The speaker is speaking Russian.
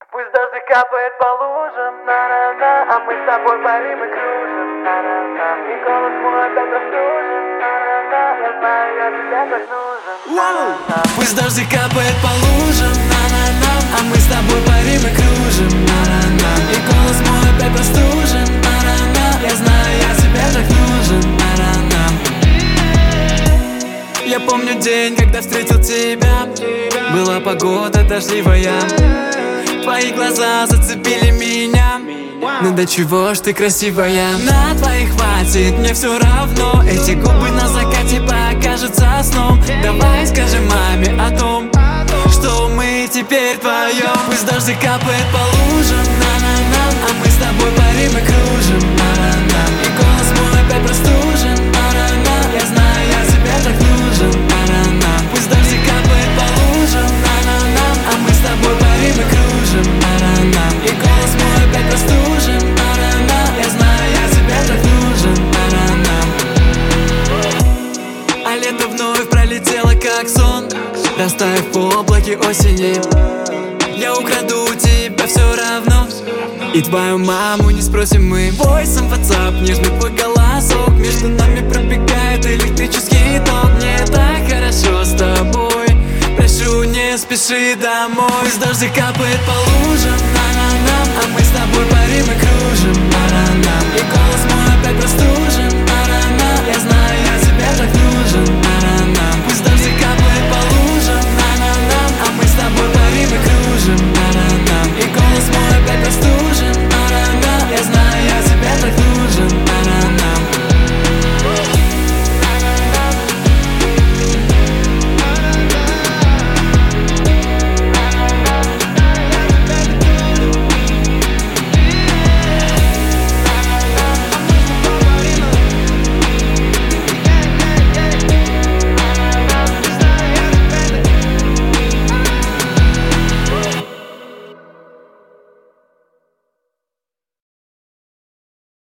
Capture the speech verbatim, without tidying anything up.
Пусть дождь капает по лужам, на-на-на, а мы с тобой парим и кружим, на-на-на. И голос мой опять простужен, на-на-на, я знаю, я тебе так нужен, на-на-на. Пусть дождь капает по лужам, на-на-на, а мы с тобой парим и кружим, на-на-на. И голос мой опять простужен, на-на-на, я знаю, я тебе так нужен, на-на-на. Я помню день, когда встретил тебя. Была погода дождливая, твои глаза зацепили меня. Ну до чего ж ты красивая. На твоих хватит, мне все равно. Эти губы на закате покажутся сном. Давай скажем маме о том, что мы теперь вдвоем. Пусть дождь капает по лужам, на-на-на, а мы с тобой парим и кружим, на-на-на. И голос мой опять простужен, на-на-на, я знаю, я тебе так нужен, на-на-на. Пусть дождь капает по лужам, на-на-на, а мы с тобой парим и кружим, на-на-на. И голос мой опять простужен, на-на-на, я знаю, я тебе так нужен, на-на-на. А лето вновь пролетело как сон, растаяв в облаке осени. Я украду тебя все равно, и твою маму не спросим мы. Войсом в WhatsApp, нежный твой голосок, между нами пробегает электрический ток. Мне так хорошо с тобой, прошу, не спеши домой. Пусть дождь капает по лужам, на-на-на, а мы с тобой парим и кружим, на-на-на.